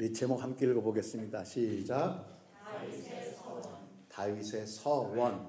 우리 제목 함께 읽어보겠습니다. 시작. 다윗의 서원.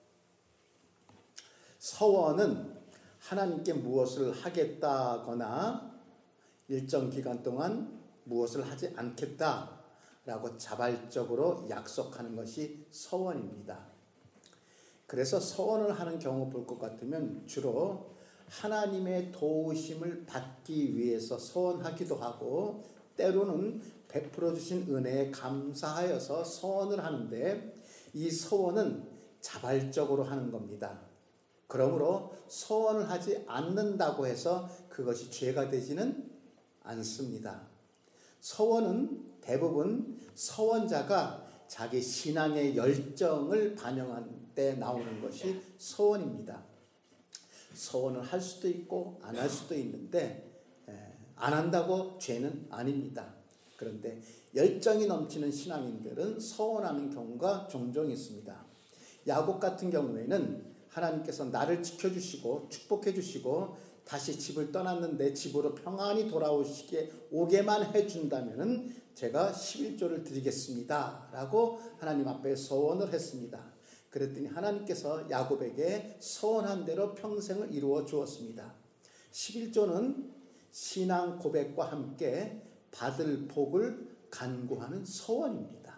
서원은 하나님께 무엇을 하겠다거나 일정 기간 동안 무엇을 하지 않겠다라고 자발적으로 약속하는 것이 서원입니다. 그래서 서원을 하는 경우 볼 것 같으면 주로 하나님의 도우심을 받기 위해서 서원하기도 하고, 때로는 베풀어 주신 은혜에 감사하여서 서원을 하는데, 이 서원은 자발적으로 하는 겁니다. 그러므로 서원을 하지 않는다고 해서 그것이 죄가 되지는 않습니다. 서원은 대부분 서원자가 자기 신앙의 열정을 반영한 때 나오는 것이 서원입니다. 서원을 할 수도 있고 안 할 수도 있는데 안 한다고 죄는 아닙니다. 그런데 열정이 넘치는 신앙인들은 서원하는 경우가 종종 있습니다. 야곱 같은 경우에는 하나님께서 나를 지켜주시고 축복해주시고 다시 집을 떠났는데 집으로 평안히 오게만 해준다면 제가 11조를 드리겠습니다 라고 하나님 앞에 서원을 했습니다. 그랬더니 하나님께서 야곱에게 서원한 대로 평생을 이루어 주었습니다. 11조는 신앙 고백과 함께 받을 복을 간구하는 서원입니다.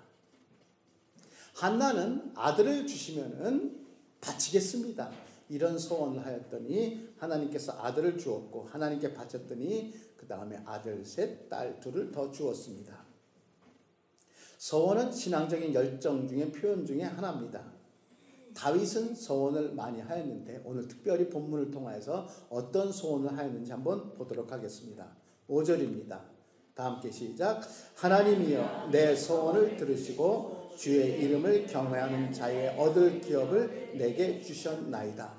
한나는 아들을 주시면은 바치겠습니다. 이런 서원을 하였더니 하나님께서 아들을 주었고, 하나님께 바쳤더니 그 다음에 아들 셋, 딸 둘을 더 주었습니다. 서원은 신앙적인 열정 중에 표현 중에 하나입니다. 다윗은 서원을 많이 하였는데 오늘 특별히 본문을 통해서 어떤 서원을 하였는지 한번 보도록 하겠습니다. 5절입니다. 다 함께 시작. 하나님이여 내 서원을 들으시고 주의 이름을 경외하는 자의 얻을 기업을 내게 주셨나이다.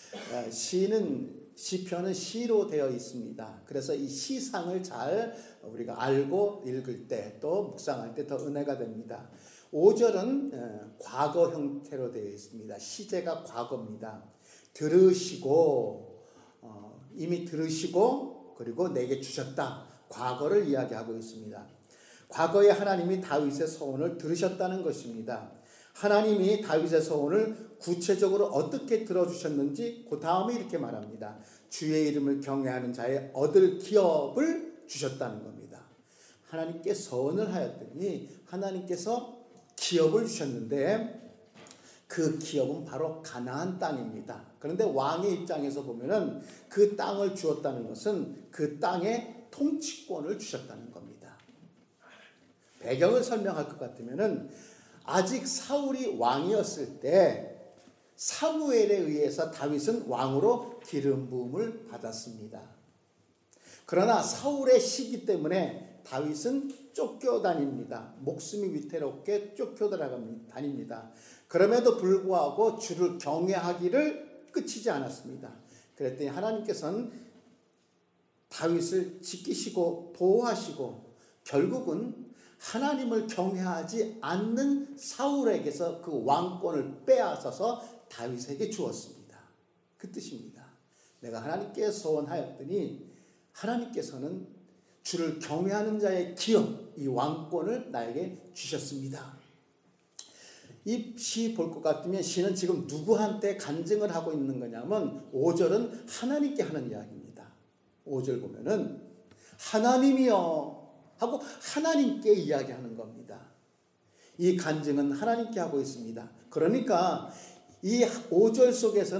시편은 시로 되어 있습니다. 그래서 이 시상을 잘 우리가 알고 읽을 때 또 묵상할 때 더 은혜가 됩니다. 5절은 과거 형태로 되어 있습니다. 시제가 과거입니다. 들으시고 이미 들으시고 그리고 내게 주셨다. 과거를 이야기하고 있습니다. 과거에 하나님이 다윗의 서원을 들으셨다는 것입니다. 하나님이 다윗의 서원을 구체적으로 어떻게 들어주셨는지 그 다음에 이렇게 말합니다. 주의 이름을 경외하는 자의 얻을 기업을 주셨다는 겁니다. 하나님께 서원을 하였더니 하나님께서 기업을 주셨는데 그 기업은 바로 가나안 땅입니다. 그런데 왕의 입장에서 보면은 그 땅을 주었다는 것은 그 땅의 통치권을 주셨다는 겁니다. 배경을 설명할 것 같으면은 아직 사울이 왕이었을 때 사무엘에 의해서 다윗은 왕으로 기름 부음을 받았습니다. 그러나 사울의 시기 때문에 다윗은 쫓겨다닙니다. 목숨이 위태롭게 쫓겨다닙니다. 그럼에도 불구하고 주를 경외하기를 끝이지 않았습니다. 그랬더니 하나님께서는 다윗을 지키시고 보호하시고 결국은 하나님을 경외하지 않는 사울에게서 그 왕권을 빼앗아서 다윗에게 주었습니다. 그 뜻입니다. 내가 하나님께 서원하였더니 하나님께서는 주를 경외하는 자의 기업, 이 왕권을 나에게 주셨습니다. 이 시 볼 것 같으면 시는 지금 누구한테 간증을 하고 있는 거냐면 5절은 하나님께 하는 이야기입니다. 5절 보면은 하나님이여 하고 하나님께 이야기하는 겁니다. 이 간증은 하나님께 하고 있습니다. 그러니까 이 5절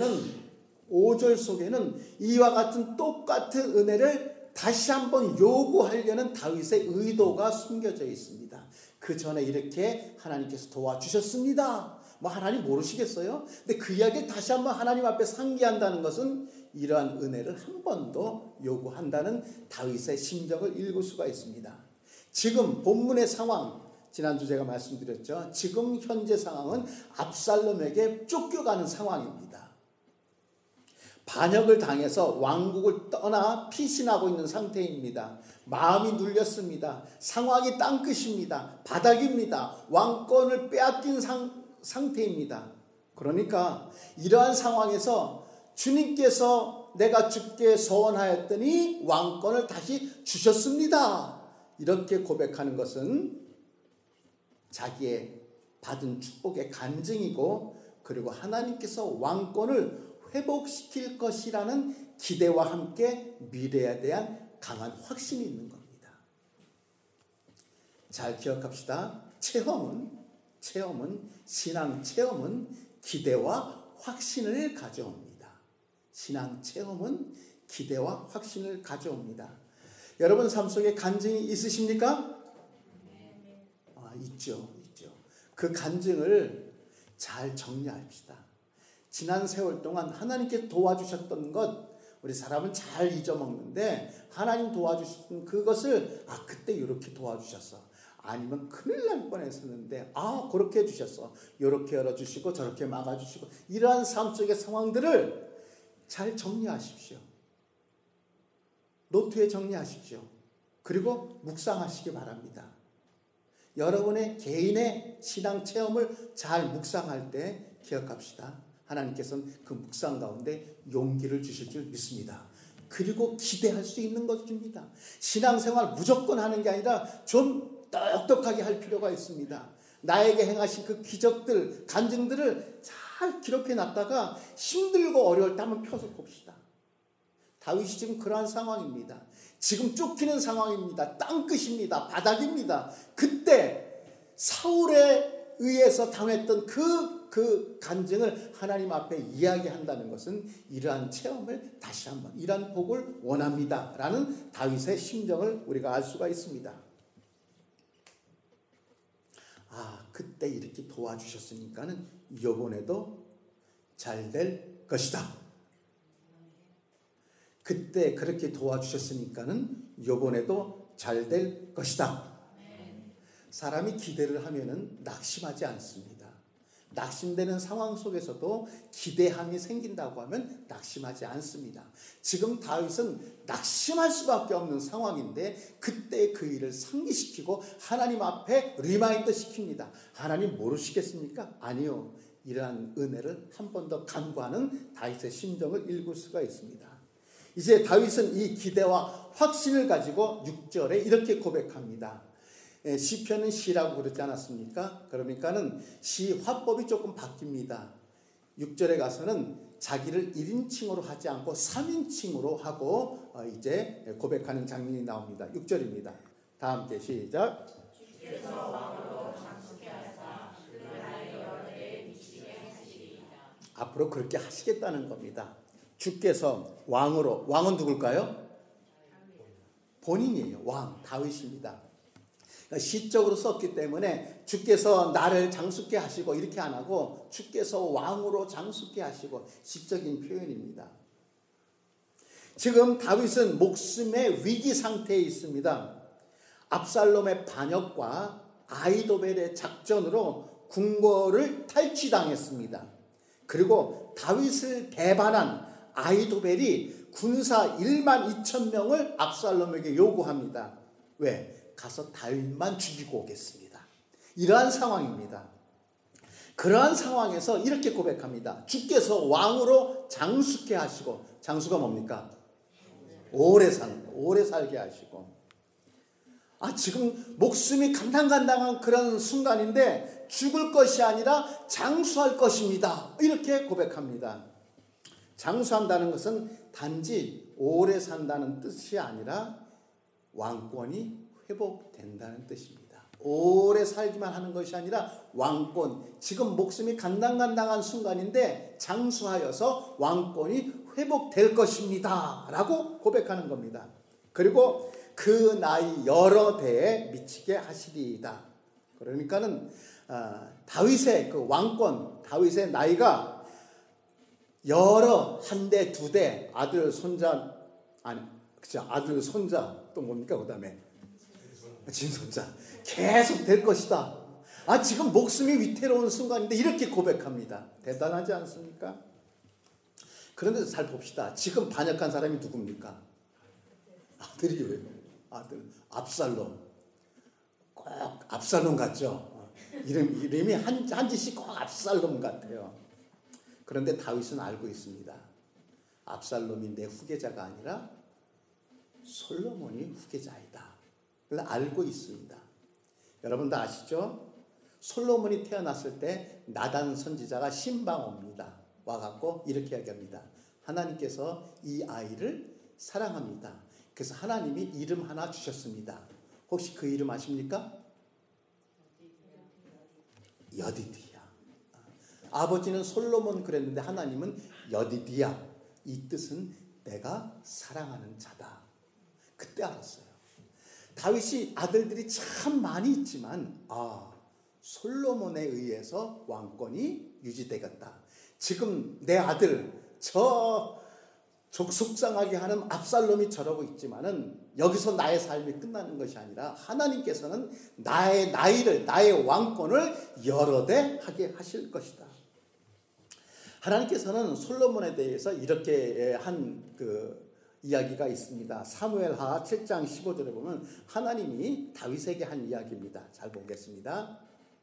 속에는 이와 같은 똑같은 은혜를 다시 한번 요구하려는 다윗의 의도가 숨겨져 있습니다. 그 전에 이렇게 하나님께서 도와주셨습니다. 하나님 모르시겠어요? 근데 그 이야기 다시 한번 하나님 앞에 상기한다는 것은 이러한 은혜를 한 번 더 요구한다는 다윗의 심정을 읽을 수가 있습니다. 지금 본문의 상황, 지난주 제가 말씀드렸죠. 지금 현재 상황은 압살롬에게 쫓겨가는 상황입니다. 반역을 당해서 왕국을 떠나 피신하고 있는 상태입니다. 마음이 눌렸습니다. 상황이 땅끝입니다. 바닥입니다. 왕권을 빼앗긴 상태입니다. 그러니까 이러한 상황에서 주님께서 내가 주께 서원하였더니 왕권을 다시 주셨습니다. 이렇게 고백하는 것은 자기의 받은 축복의 간증이고, 그리고 하나님께서 왕권을 회복시킬 것이라는 기대와 함께 미래에 대한 강한 확신이 있는 겁니다. 잘 기억합시다. 신앙 체험은 기대와 확신을 가져옵니다. 신앙 체험은 기대와 확신을 가져옵니다. 여러분 삶 속에 간증이 있으십니까? 있죠. 그 간증을 잘 정리합시다. 지난 세월 동안 하나님께 도와주셨던 것, 우리 사람은 잘 잊어먹는데, 하나님 도와주셨던 그것을 그때 이렇게 도와주셨어. 아니면 큰일 날 뻔했었는데 그렇게 해주셨어. 이렇게 열어주시고 저렇게 막아주시고, 이러한 삶 속의 상황들을 잘 정리하십시오. 노트에 정리하십시오. 그리고 묵상하시기 바랍니다. 여러분의 개인의 신앙 체험을 잘 묵상할 때 기억합시다. 하나님께서는 그 묵상 가운데 용기를 주실 줄 믿습니다. 그리고 기대할 수 있는 것 줍니다. 신앙생활 무조건 하는 게 아니라 좀 똑똑하게 할 필요가 있습니다. 나에게 행하신 그 기적들, 간증들을 잘 기록해 놨다가 힘들고 어려울 때 한번 펴서 봅시다. 다윗이 지금 그러한 상황입니다. 지금 쫓기는 상황입니다. 땅끝입니다. 바닥입니다. 그때 사울에 의해서 당했던 그 간증을 하나님 앞에 이야기한다는 것은 이러한 체험을 다시 한번, 이러한 복을 원합니다 라는 다윗의 심정을 우리가 알 수가 있습니다. 그때 이렇게 도와주셨으니까는 이번에도 잘 될 것이다. 그때 그렇게 도와주셨으니까는 이번에도 잘 될 것이다. 사람이 기대를 하면은 낙심하지 않습니다. 낙심되는 상황 속에서도 기대함이 생긴다고 하면 낙심하지 않습니다. 지금 다윗은 낙심할 수밖에 없는 상황인데 그때 그 일을 상기시키고 하나님 앞에 리마인드 시킵니다. 하나님 모르시겠습니까? 아니요. 이러한 은혜를 한 번 더 간구하는 다윗의 심정을 읽을 수가 있습니다. 이제 다윗은 이 기대와 확신을 가지고 6절에 이렇게 고백합니다. 시편은 시라고 그러지 않았습니까? 그러니까는 시 화법이 조금 바뀝니다. 6절에 가서는 자기를 1인칭으로 하지 않고 3인칭으로 하고 이제 고백하는 장면이 나옵니다. 6절입니다. 다 함께 시작. 앞으로 그렇게 하시겠다는 겁니다. 주께서 왕으로, 왕은 누굴까요? 본인이에요. 왕, 다윗입니다. 시적으로 썼기 때문에 주께서 나를 장수케 하시고 이렇게 안 하고 주께서 왕으로 장수케 하시고 시적인 표현입니다. 지금 다윗은 목숨의 위기 상태에 있습니다. 압살롬의 반역과 아히도벨의 작전으로 궁궐을 탈취당했습니다. 그리고 다윗을 배반한 아히도벨이 군사 1만 2천 명을 압살롬에게 요구합니다. 왜? 가서 다윗만 죽이고 오겠습니다. 이러한 상황입니다. 그러한 상황에서 이렇게 고백합니다. 주께서 왕으로 장수케 하시고, 장수가 뭡니까? 오래 살게 하시고. 지금 목숨이 간당간당한 그런 순간인데 죽을 것이 아니라 장수할 것입니다. 이렇게 고백합니다. 장수한다는 것은 단지 오래 산다는 뜻이 아니라 왕권이 회복된다는 뜻입니다. 오래 살기만 하는 것이 아니라 왕권, 지금 목숨이 간당간당한 순간인데 장수하여서 왕권이 회복될 것입니다 라고 고백하는 겁니다. 그리고 그 나이 여러 대에 미치게 하시리이다. 그러니까는 다윗의 그 왕권, 다윗의 나이가 여러 한 대, 두 대, 아들, 손자, 아들, 손자, 또 뭡니까? 그 다음에 진손자 계속 될 것이다. 지금 목숨이 위태로운 순간인데 이렇게 고백합니다. 대단하지 않습니까? 그런데 잘 봅시다. 지금 반역한 사람이 누굽니까? 아들이에요. 아들 압살롬. 꼭 압살롬 같죠? 이름이 한 짓이 꼭 압살롬 같아요. 그런데 다윗은 알고 있습니다. 압살롬이 내 후계자가 아니라 솔로몬이 후계자이다. 알고 있습니다. 여러분도 아시죠? 솔로몬이 태어났을 때 나단 선지자가 신방 옵니다. 와갖고 이렇게 이야기합니다. 하나님께서 이 아이를 사랑합니다. 그래서 하나님이 이름 하나 주셨습니다. 혹시 그 이름 아십니까? 여디디야. 아버지는 솔로몬 그랬는데 하나님은 여디디야. 이 뜻은 내가 사랑하는 자다. 그때 알았어요. 다윗이 아들들이 참 많이 있지만 솔로몬에 의해서 왕권이 유지되겠다. 지금 내 아들 저 족속상하게 하는 압살롬이 저러고 있지만은 여기서 나의 삶이 끝나는 것이 아니라 하나님께서는 나의 나이를, 나의 왕권을 여러 대 하게 하실 것이다. 하나님께서는 솔로몬에 대해서 이렇게 한 이야기가 있습니다. 사무엘하 7장 15절에 보면 하나님이 다윗에게 한 이야기입니다. 잘 보겠습니다.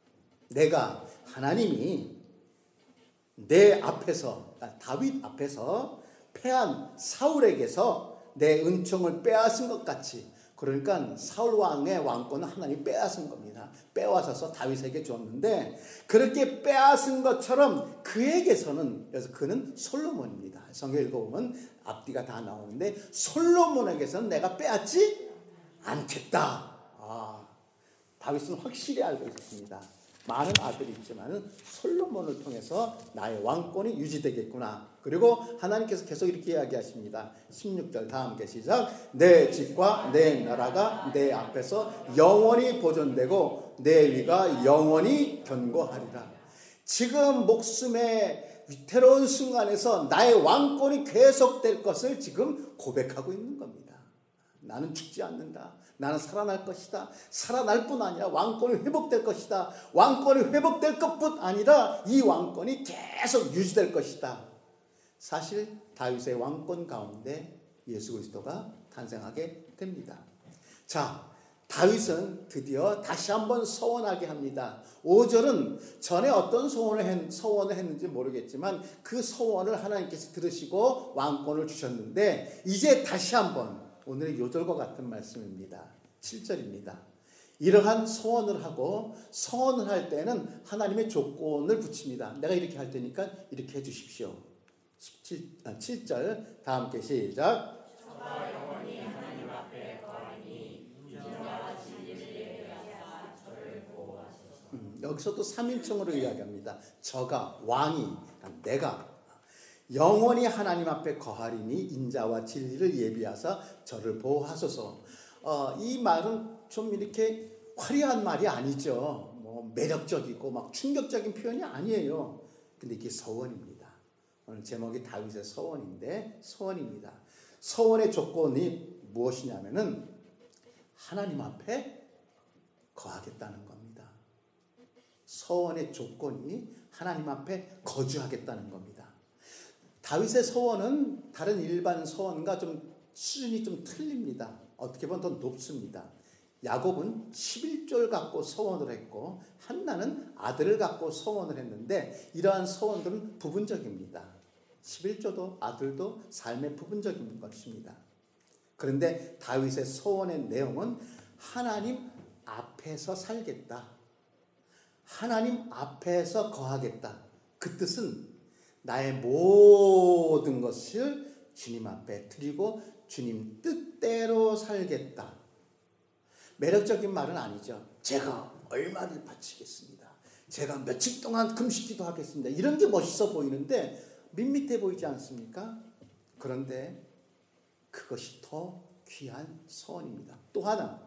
하나님이 내 앞에서, 다윗 앞에서 패한 사울에게서 내 은총을 빼앗은 것 같이, 그러니까 사울 왕의 왕권은 하나님이 빼앗은 겁니다. 빼앗아서 다윗에게 줬는데 그렇게 빼앗은 것처럼 그에게서는, 그래서 그는 솔로몬입니다. 성경 읽어보면 앞뒤가 다 나오는데 솔로몬에게서는 내가 빼앗지 않겠다. 다윗은 확실히 알고 있었습니다. 많은 아들이 있지만 솔로몬을 통해서 나의 왕권이 유지되겠구나. 그리고 하나님께서 계속 이렇게 이야기하십니다. 16절 다 함께 시작. 내 집과 내 나라가 내 앞에서 영원히 보존되고 내 위가 영원히 견고하리라. 지금 목숨의 위태로운 순간에서 나의 왕권이 계속될 것을 지금 고백하고 있는 겁니다. 나는 죽지 않는다. 나는 살아날 것이다. 살아날 뿐 아니라 왕권이 회복될 것이다. 왕권이 회복될 것뿐 아니라 이 왕권이 계속 유지될 것이다. 사실 다윗의 왕권 가운데 예수 그리스도가 탄생하게 됩니다. 자, 다윗은 드디어 다시 한번 서원하게 합니다. 5절은 전에 어떤 서원을 했는지 모르겠지만 그 서원을 하나님께서 들으시고 왕권을 주셨는데 이제 다시 한번 오늘의 요절과 같은 말씀입니다. 7절입니다. 이러한 소원을 하고 서원을 할 때는 하나님의 조건을 붙입니다. 내가 이렇게 할 테니까 이렇게 해 주십시오. 7절 다 함께 시작. 저가 영원히 하나님 앞에 거하니 인자와 진리를 예비하사 저를 보호하소서. 여기서 또 3인칭으로 이야기합니다. 저가, 왕이, 내가 영원히 하나님 앞에 거하리니 인자와 진리를 예비하사 저를 보호하소서. 이 말은 좀 이렇게 화려한 말이 아니죠. 뭐 매력적이고 막 충격적인 표현이 아니에요. 근데 이게 서원입니다. 오늘 제목이 다윗의 서원인데 서원입니다. 서원의 조건이 무엇이냐면은 하나님 앞에 거하겠다는 겁니다. 서원의 조건이 하나님 앞에 거주하겠다는 겁니다. 다윗의 서원은 다른 일반 서원과 좀 수준이 좀 틀립니다. 어떻게 보면 더 높습니다. 야곱은 11조를 갖고 서원을 했고 한나는 아들을 갖고 서원을 했는데 이러한 서원들은 부분적입니다. 11조도 아들도 삶의 부분적인 것입니다. 그런데 다윗의 서원의 내용은 하나님 앞에서 살겠다. 하나님 앞에서 거하겠다. 그 뜻은 나의 모든 것을 주님 앞에 드리고 주님 뜻대로 살겠다. 매력적인 말은 아니죠. 제가 얼마를 바치겠습니다. 제가 며칠 동안 금식기도 하겠습니다. 이런 게 멋있어 보이는데 밋밋해 보이지 않습니까? 그런데 그것이 더 귀한 서원입니다. 또 하나,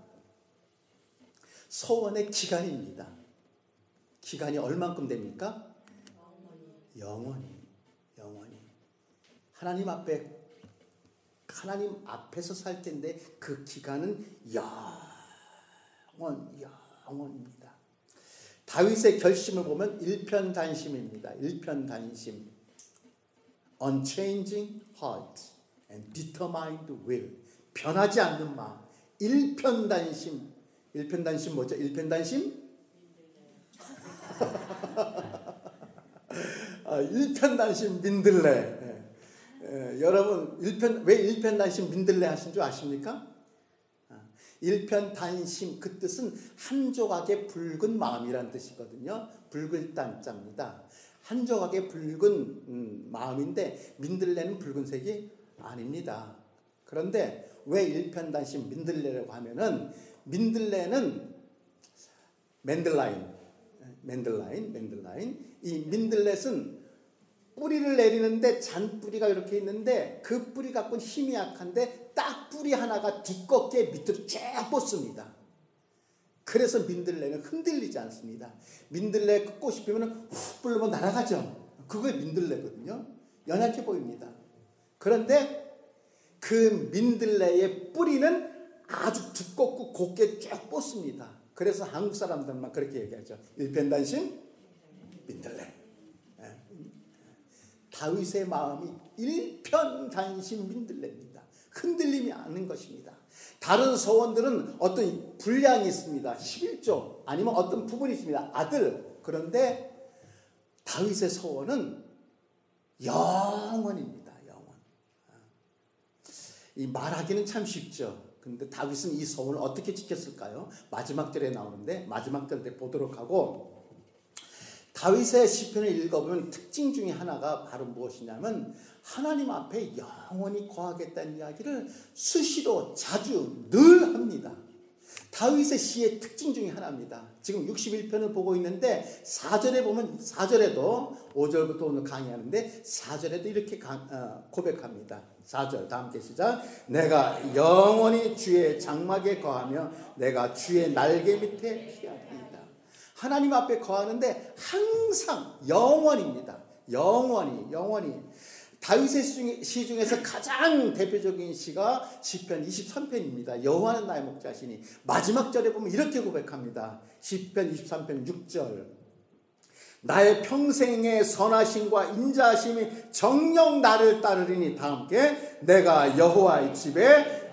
서원의 기간입니다. 기간이 얼만큼 됩니까? 영원히. 하나님 앞에서 살 텐데 그 기간은 영원입니다. 다윗의 결심을 보면 일편단심입니다. 일편단심. Unchanging heart and determined will. 변하지 않는 마음. 일편단심. 일편단심 뭐죠? 일편단심? 일편단심 민들레. 여러분 왜 일편단심 민들레 하신 줄 아십니까? 일편단심 그 뜻은 한 조각의 붉은 마음이라는 뜻이거든요. 붉을 단자입니다. 한 조각의 붉은 마음인데 민들레는 붉은색이 아닙니다. 그런데 왜 일편단심 민들레라고 하면은 민들레는 맨들라인. 이 민들렛은 뿌리를 내리는데 잔뿌리가 이렇게 있는데 그 뿌리 갖고는 힘이 약한데 딱 뿌리 하나가 두껍게 밑으로 쫙 뻗습니다. 그래서 민들레는 흔들리지 않습니다. 민들레 그 꽃이 피면 훅 불면 날아가죠. 그게 민들레거든요. 연약해 보입니다. 그런데 그 민들레의 뿌리는 아주 두껍고 곱게 쫙 뻗습니다. 그래서 한국 사람들만 그렇게 얘기하죠. 일편단심 민들레. 다윗의 마음이 일편단심 민들레입니다. 흔들림이 않는 것입니다. 다른 서원들은 어떤 분량이 있습니다. 11조 아니면 어떤 부분이 있습니다. 아들. 그런데 다윗의 서원은 영원입니다. 영원. 이 말하기는 참 쉽죠. 그런데 다윗은 이 서원을 어떻게 지켰을까요? 마지막 절에 나오는데 마지막 절 때 보도록 하고, 다윗의 시편을 읽어보면 특징 중에 하나가 바로 무엇이냐면 하나님 앞에 영원히 거하겠다는 이야기를 수시로 자주 늘 합니다. 다윗의 시의 특징 중에 하나입니다. 지금 61편을 보고 있는데 4절에 보면 4절에도 5절부터 오늘 강의하는데 4절에도 이렇게 고백합니다. 4절 다 함께 시작. 내가 영원히 주의 장막에 거하며 내가 주의 날개 밑에 피하리이다. 하나님 앞에 거하는데 항상 영원입니다. 영원히. 다윗의 시 중에서 가장 대표적인 시가 시편 23편입니다. 여호와는 나의 목자시니. 마지막 절에 보면 이렇게 고백합니다. 시편 23편 6절. 나의 평생의 선하심과 인자하심이 정녕 나를 따르리니. 다 함께 내가 여호와의 집에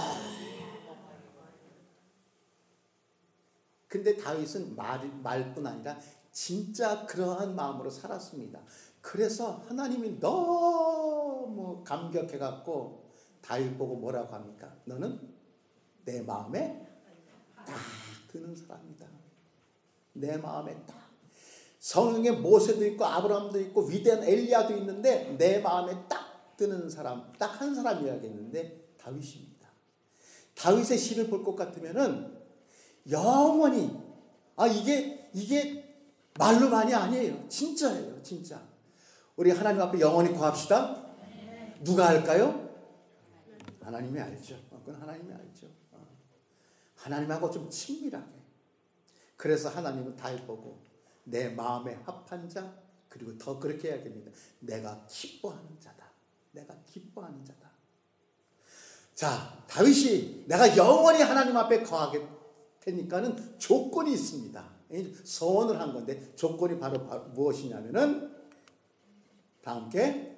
근데 다윗은 말뿐 아니라 진짜 그러한 마음으로 살았습니다. 그래서 하나님이 너무 감격해갖고 다윗 보고 뭐라고 합니까? 너는 내 마음에 딱 드는 사람이다. 내 마음에 딱. 성경에 모세도 있고 아브라함도 있고 위대한 엘리야도 있는데 내 마음에 딱 드는 사람, 딱 한 사람 이야기했는데 다윗입니다. 다윗의 시를 볼 것 같으면은 영원히, 이게 말로만이 아니에요. 진짜예요. 진짜. 우리 하나님 앞에 영원히 거합시다. 누가 할까요? 하나님이 알죠. 그건 하나님이 알죠. 하나님하고 좀 친밀하게. 그래서 하나님은 다윗 보고 내 마음에 합한 자, 그리고 더 그렇게 해야겠습니다. 내가 기뻐하는 자다. 내가 기뻐하는 자다. 자, 다윗이 내가 영원히 하나님 앞에 거하게 되니까는 조건이 있습니다. 서원을 한 건데 조건이 바로 무엇이냐면은 다 함께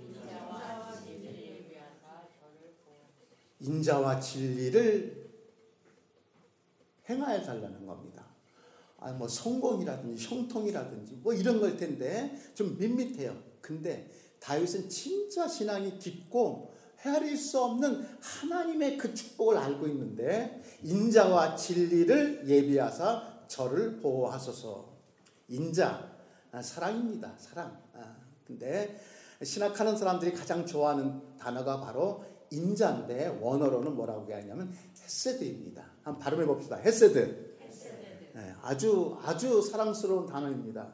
인자와 진리를 행하여 달라는 겁니다. 뭐 성공이라든지 형통이라든지 뭐 이런 걸 텐데 좀 밋밋해요. 근데 다윗은 진짜 신앙이 깊고 헤아릴 수 없는 하나님의 그 축복을 알고 있는데 인자와 진리를 예비하사 저를 보호하소서. 인자, 사랑입니다. 사랑. 근데 신학하는 사람들이 가장 좋아하는 단어가 바로 인자인데 원어로는 뭐라고 하냐면 헤세드입니다. 한번 발음해 봅시다. 헤세드. 네, 아주 사랑스러운 단어입니다.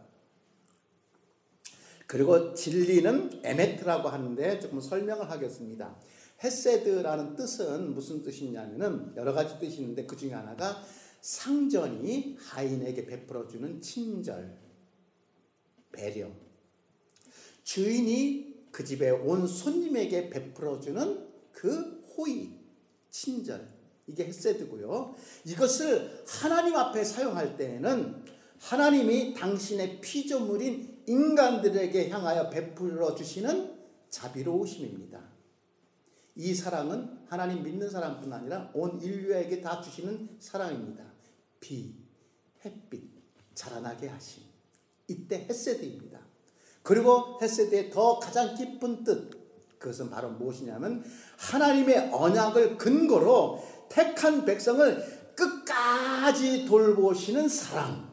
그리고 진리는 에메트라고 하는데 조금 설명을 하겠습니다. 헤세드라는 뜻은 무슨 뜻이냐면은 여러 가지 뜻이 있는데 그 중에 하나가 상전이 하인에게 베풀어주는 친절, 배려. 주인이 그 집에 온 손님에게 베풀어주는 그 호의, 친절. 이게 헤세드고요. 이것을 하나님 앞에 사용할 때에는 하나님이 당신의 피조물인 인간들에게 향하여 베풀어 주시는 자비로우심입니다. 이 사랑은 하나님 믿는 사람뿐 아니라 온 인류에게 다 주시는 사랑입니다. 비, 햇빛, 자라나게 하심. 이때 헤세드입니다. 그리고 헤세드의 더 가장 깊은 뜻, 그것은 바로 무엇이냐면 하나님의 언약을 근거로 택한 백성을 끝까지 돌보시는 사랑.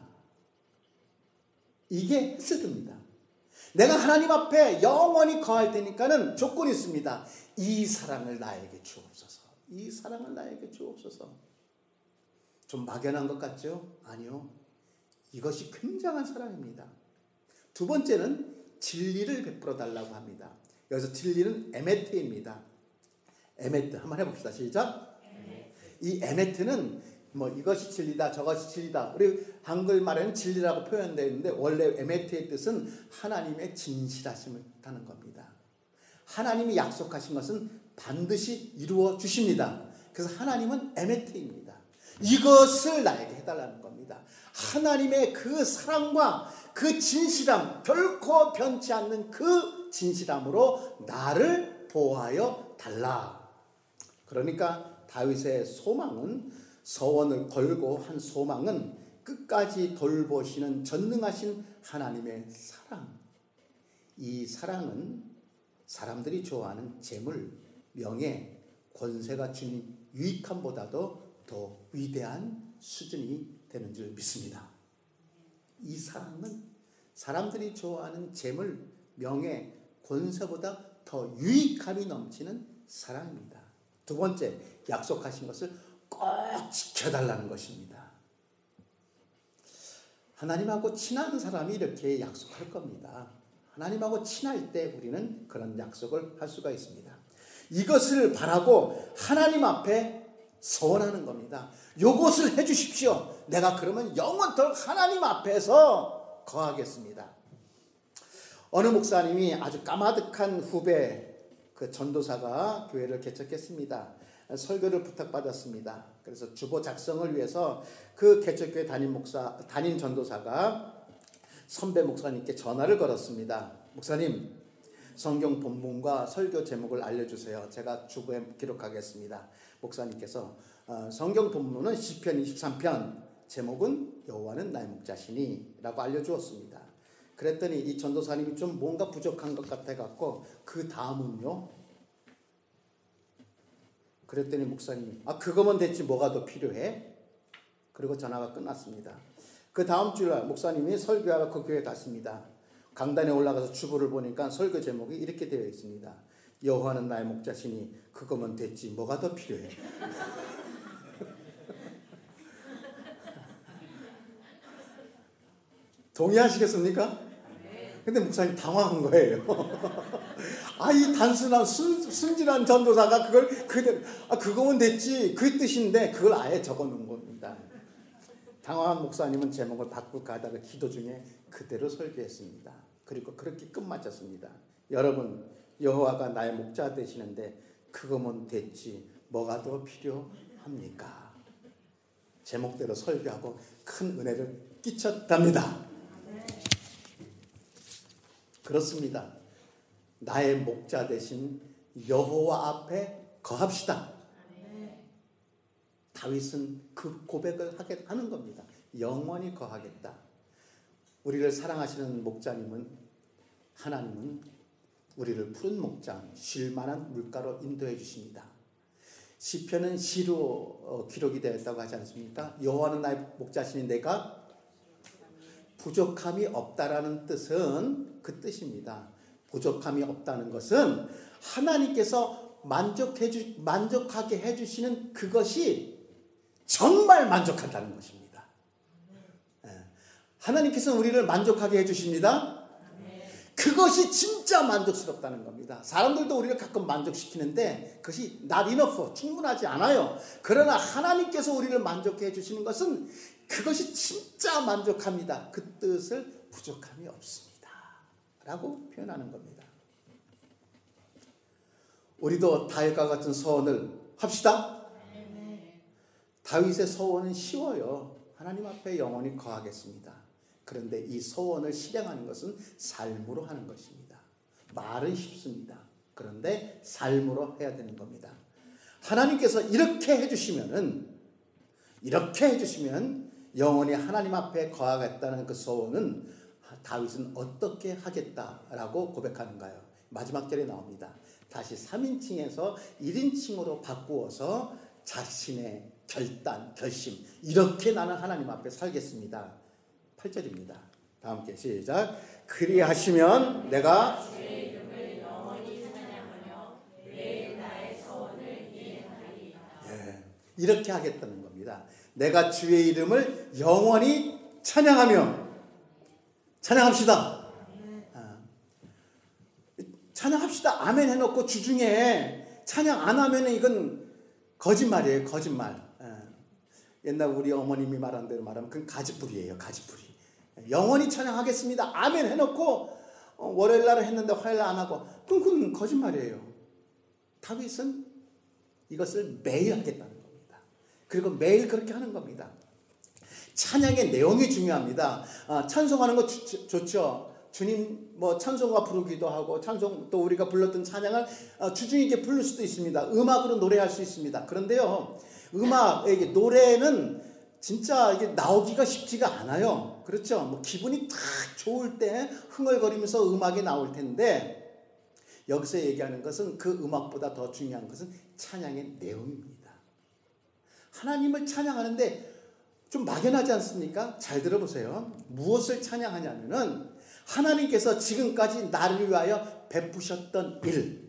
이게 헤세드입니다. 내가 하나님 앞에 영원히 거할 테니까는 조건이 있습니다. 이 사랑을 나에게 주옵소서. 이 사랑을 나에게 주옵소서. 좀 막연한 것 같죠? 아니요. 이것이 굉장한 사랑입니다. 두 번째는 진리를 베풀어 달라고 합니다. 여기서 진리는 에메트입니다. 에메트 한번 해봅시다. 시작. 이 에메트는 뭐 이것이 진리다 저것이 진리다. 우리 한글말에는 진리라고 표현되어 있는데 원래 에메트의 뜻은 하나님의 진실하심을 뜻하는 겁니다. 하나님이 약속하신 것은 반드시 이루어 주십니다. 그래서 하나님은 에메트입니다. 이것을 나에게 해달라는 겁니다. 하나님의 그 사랑과 그 진실함, 결코 변치 않는 그 진실함으로 나를 보호하여 달라. 그러니까 다윗의 소망은, 서원을 걸고 한 소망은 끝까지 돌보시는 전능하신 하나님의 사랑. 이 사랑은 사람들이 좋아하는 재물, 명예, 권세가 주는 유익함보다도 더 위대한 수준이 되는 줄 믿습니다. 이 사랑은 사람들이 좋아하는 재물, 명예, 권세보다 더 유익함이 넘치는 사랑입니다. 두 번째, 약속하신 것을 꼭 지켜달라는 것입니다. 하나님하고 친한 사람이 이렇게 약속할 겁니다. 하나님하고 친할 때 우리는 그런 약속을 할 수가 있습니다. 이것을 바라고 하나님 앞에 서원하는 겁니다. 요것을 해주십시오. 내가 그러면 영원토록 하나님 앞에서 거하겠습니다. 어느 목사님이 아주 까마득한 후배 그 전도사가 교회를 개척했습니다. 설교를 부탁받았습니다. 그래서 주보 작성을 위해서 그 개척교회 담임 전도사가 선배 목사님께 전화를 걸었습니다. 목사님, 성경 본문과 설교 제목을 알려주세요. 제가 주보에 기록하겠습니다. 목사님께서 성경 본문은 시편 23편, 제목은 여호와는 나의 목자시니 라고 알려주었습니다. 그랬더니 이 전도사님이 좀 뭔가 부족한 것 같아갖고 그 다음은요? 그랬더니 목사님이 그거면 됐지 뭐가 더 필요해? 그리고 전화가 끝났습니다. 그 다음 주일날 목사님이 설교하러 그 교회에 갔습니다. 강단에 올라가서 주보를 보니까 설교 제목이 이렇게 되어 있습니다. 여호와는 나의 목자시니 그거면 됐지 뭐가 더 필요해? 동의하시겠습니까? 근데 목사님 당황한 거예요. 이 단순한 순진한 전도사가 그걸 그대로 그거면 됐지 그 뜻인데 그걸 아예 적어 놓은 겁니다. 당황한 목사님은 제목을 바꿀까 하다가 기도 중에 그대로 설교했습니다. 그리고 그렇게 끝마쳤습니다. 여러분, 여호와가 나의 목자 되시는데 그거면 됐지 뭐가 더 필요합니까? 제목대로 설교하고 큰 은혜를 끼쳤답니다. 그렇습니다. 나의 목자 되신 여호와 앞에 거합시다. 다윗은 그 고백을 하는 겁니다. 영원히 거하겠다. 우리를 사랑하시는 목자님은, 하나님은 우리를 푸른 목장, 쉴만한 물가로 인도해 주십니다. 시편은 시로 기록이 되었다고 하지 않습니까? 여호와는 나의 목자시니 내가 부족함이 없다라는 뜻은 그 뜻입니다. 부족함이 없다는 것은 하나님께서 만족하게 해주시는 그것이 정말 만족한다는 것입니다. 하나님께서는 우리를 만족하게 해주십니다. 그것이 진짜 만족스럽다는 겁니다. 사람들도 우리를 가끔 만족시키는데 그것이 not enough, 충분하지 않아요. 그러나 하나님께서 우리를 만족해 주시는 것은 그것이 진짜 만족합니다. 그 뜻을 부족함이 없습니다 라고 표현하는 겁니다. 우리도 다윗과 같은 서원을 합시다. 다윗의 서원은 쉬워요. 하나님 앞에 영원히 거하겠습니다. 그런데 이 서원을 실행하는 것은 삶으로 하는 것입니다. 말은 쉽습니다. 그런데 삶으로 해야 되는 겁니다. 하나님께서 이렇게 해주시면 영원히 하나님 앞에 거하겠다는 그 서원은 다윗은 어떻게 하겠다라고 고백하는가요? 마지막 절에 나옵니다. 다시 3인칭에서 1인칭으로 바꾸어서 자신의 결단, 결심, 이렇게 나는 하나님 앞에 살겠습니다. 8절입니다. 다 함께 시작. 그리하시면 내가 주의 이름을 영원히 찬양하며 매일 나의 서원을 이행하리이다. 이렇게 하겠다는 겁니다. 내가 주의 이름을 영원히 찬양하며, 찬양합시다. 찬양합시다. 아멘 해놓고 주중에 찬양 안 하면 이건 거짓말이에요. 거짓말. 옛날 우리 어머님이 말한 대로 말하면 그건 가지뿌리예요. 가지뿌리. 영원히 찬양하겠습니다. 아멘 해놓고 월요일 날은 했는데 화요일 날 안 하고, 그건 거짓말이에요. 다윗은 이것을 매일 하겠다는 겁니다. 그리고 매일 그렇게 하는 겁니다. 찬양의 내용이 중요합니다. 찬송하는 거 좋죠. 주님 찬송가 부르기도 하고, 찬송 또 우리가 불렀던 찬양을 주중에 부를 수도 있습니다. 음악으로 노래할 수 있습니다. 그런데요, 음악에게 노래는 진짜 이게 나오기가 쉽지가 않아요. 그렇죠? 기분이 딱 좋을 때 흥얼거리면서 음악이 나올 텐데, 여기서 얘기하는 것은 그 음악보다 더 중요한 것은 찬양의 내용입니다. 하나님을 찬양하는데 좀 막연하지 않습니까? 잘 들어보세요. 무엇을 찬양하냐면은 하나님께서 지금까지 나를 위하여 베푸셨던 일,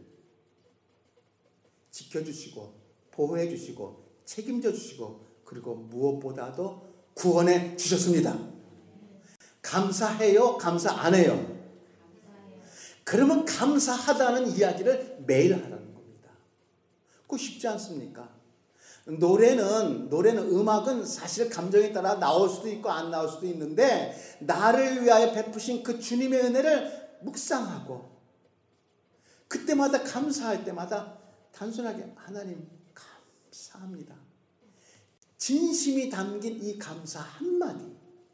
지켜주시고 보호해 주시고 책임져 주시고, 그리고 무엇보다도 구원해 주셨습니다. 감사해요? 감사 안 해요? 그러면 감사하다는 이야기를 매일 하라는 겁니다. 그거 쉽지 않습니까? 노래는 음악은 사실 감정에 따라 나올 수도 있고 안 나올 수도 있는데, 나를 위하여 베푸신 그 주님의 은혜를 묵상하고 그때마다 감사할 때마다 단순하게 하나님 감사합니다, 진심이 담긴 이 감사 한마디,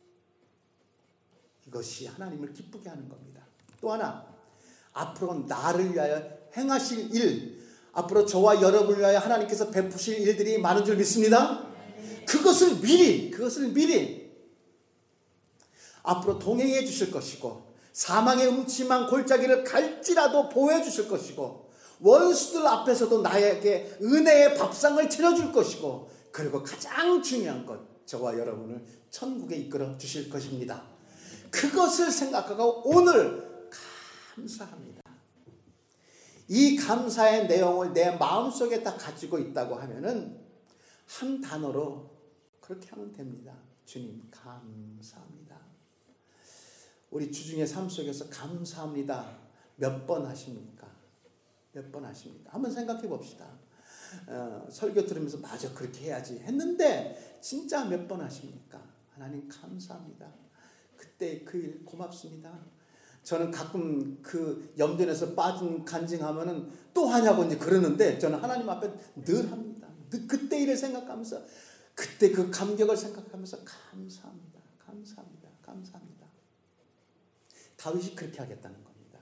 이것이 하나님을 기쁘게 하는 겁니다. 또 하나, 앞으로 나를 위하여 행하실 일, 앞으로 저와 여러분을 위하여 하나님께서 베푸실 일들이 많은 줄 믿습니다. 그것을 미리 앞으로 동행해 주실 것이고, 사망의 음침한 골짜기를 갈지라도 보호해 주실 것이고, 원수들 앞에서도 나에게 은혜의 밥상을 차려줄 것이고, 그리고 가장 중요한 것, 저와 여러분을 천국에 이끌어 주실 것입니다. 그것을 생각하고 오늘 감사합니다. 이 감사의 내용을 내 마음속에 딱 가지고 있다고 하면은 한 단어로 그렇게 하면 됩니다. 주님 감사합니다. 우리 주중의 삶 속에서 감사합니다 몇 번 하십니까? 몇 번 하십니까? 한번 생각해 봅시다. 설교 들으면서 맞아, 그렇게 해야지 했는데 진짜 몇 번 하십니까? 하나님 감사합니다. 그때 그 일 고맙습니다. 저는 가끔 그 염전에서 빠진 간증하면은 또 하냐고 이제 그러는데, 저는 하나님 앞에 늘 합니다. 그때 일을 생각하면서, 그때 그 감격을 생각하면서 감사합니다. 감사합니다. 감사합니다. 다윗이 그렇게 하겠다는 겁니다.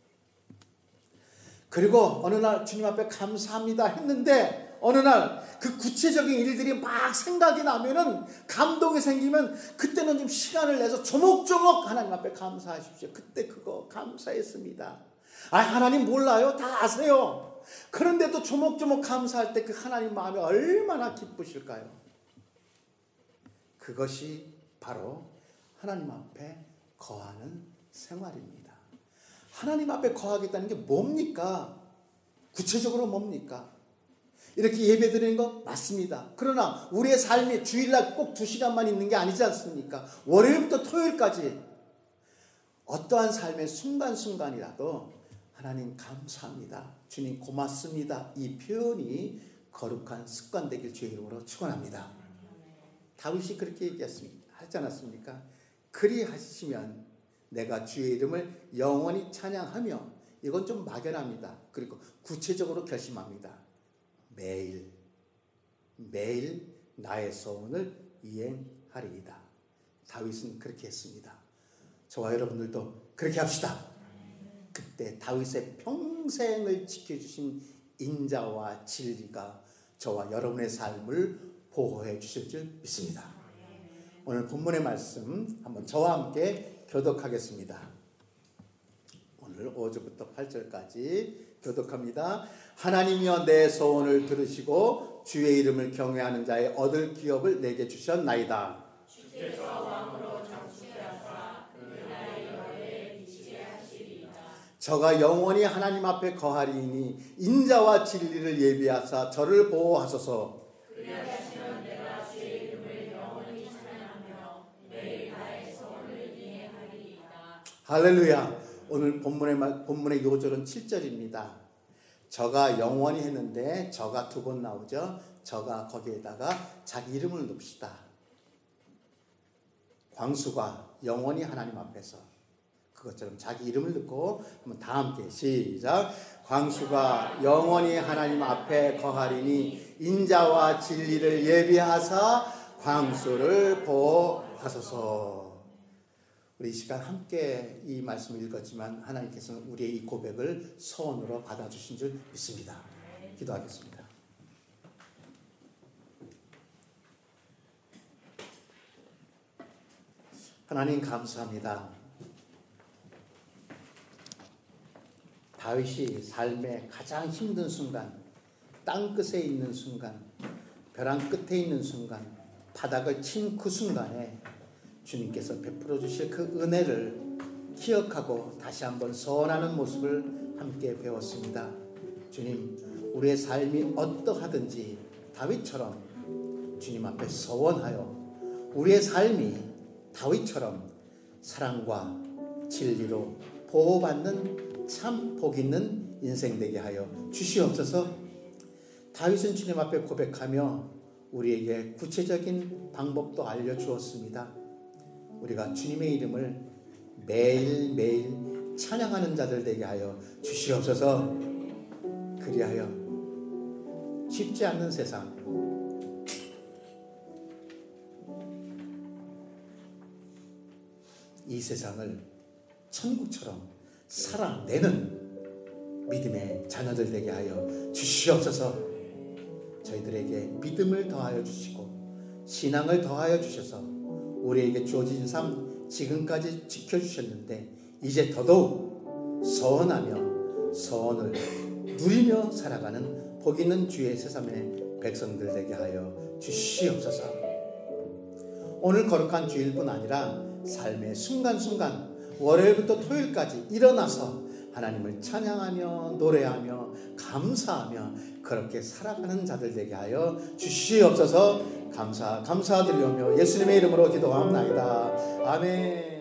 그리고 어느 날 주님 앞에 감사합니다 했는데, 어느 날 그 구체적인 일들이 막 생각이 나면은, 감동이 생기면 그때는 좀 시간을 내서 조목조목 하나님 앞에 감사하십시오. 그때 그거 감사했습니다. 하나님 몰라요? 다 아세요. 그런데도 조목조목 감사할 때 그 하나님 마음이 얼마나 기쁘실까요? 그것이 바로 하나님 앞에 거하는 생활입니다. 하나님 앞에 거하겠다는 게 뭡니까? 구체적으로 뭡니까? 이렇게 예배 드리는 거 맞습니다. 그러나 우리의 삶이 주일날 꼭 2시간만 있는 게 아니지 않습니까? 월요일부터 토요일까지 어떠한 삶의 순간순간이라도 하나님 감사합니다, 주님 고맙습니다, 이 표현이 거룩한 습관 되길 주의 이름으로 축원합니다. 다윗이 그렇게 얘기했습니다. 하지 않았습니까? 그리하시면 내가 주의 이름을 영원히 찬양하며, 이건 좀 막연합니다. 그리고 구체적으로 결심합니다. 매일 나의 소원을 이행하리이다. 다윗은 그렇게 했습니다. 저와 여러분들도 그렇게 합시다. 그때 다윗의 평생을 지켜주신 인자와 진리가 저와 여러분의 삶을 보호해 주실 줄 믿습니다. 오늘 본문의 말씀 한번 저와 함께 교독하겠습니다. 오늘 오늘 5절부터 8절까지 교독합니다. 하나님이여 내 소원을 들으시고 주의 이름을 경외하는 자의 얻을 기업을 내게 주셨나이다. 주께서 왕으로 장수케 하사 그 나라의 열에 미치게 하시리이다. 저가 영원히 하나님 앞에 거하리니 인자와 진리를 예비하사 저를 보호하소서. 그리하시면 내가 주의 이름을 영원히 찬양하며 매일 나의 소원을 이행하리이다. 할렐루야. 오늘 본문의 요절은 7절입니다. 저가 영원히 했는데 저가 두 번 나오죠. 저가 거기에다가 자기 이름을 넣읍시다. 광수가 영원히 하나님 앞에서 그것처럼 자기 이름을 넣고 한번 다 함께 시작. 광수가 영원히 하나님 앞에 거하리니 인자와 진리를 예비하사 광수를 보호하소서. 우리 이 시간 함께 이 말씀을 읽었지만 하나님께서는 우리의 이 고백을 소원으로 받아주신 줄 믿습니다. 기도하겠습니다. 하나님 감사합니다. 다윗이 삶의 가장 힘든 순간, 땅끝에 있는 순간, 벼랑 끝에 있는 순간, 바닥을 친 그 순간에 주님께서 베풀어 주실 그 은혜를 기억하고 다시 한번 소원하는 모습을 함께 배웠습니다. 주님, 우리의 삶이 어떠하든지 다윗처럼 주님 앞에 소원하여 우리의 삶이 다윗처럼 사랑과 진리로 보호받는 참 복 있는 인생 되게 하여 주시옵소서. 다윗은 주님 앞에 고백하며 우리에게 구체적인 방법도 알려주었습니다. 우리가 주님의 이름을 매일매일 찬양하는 자들 되게 하여 주시옵소서. 그리하여 쉽지 않는 세상, 이 세상을 천국처럼 살아내는 믿음의 자녀들 되게 하여 주시옵소서. 저희들에게 믿음을 더하여 주시고 신앙을 더하여 주셔서 우리에게 주어진 삶 지금까지 지켜주셨는데 이제 더더욱 소원하며 소원을 누리며 살아가는 복 있는 주의 세상의 백성들 되게 하여 주시옵소서. 오늘 거룩한 주일뿐 아니라 삶의 순간순간 월요일부터 토요일까지 일어나서 하나님을 찬양하며 노래하며 감사하며 그렇게 살아가는 자들 되게 하여 주시옵소서. 감사드리오며 예수님의 이름으로 기도합나이다. 아멘.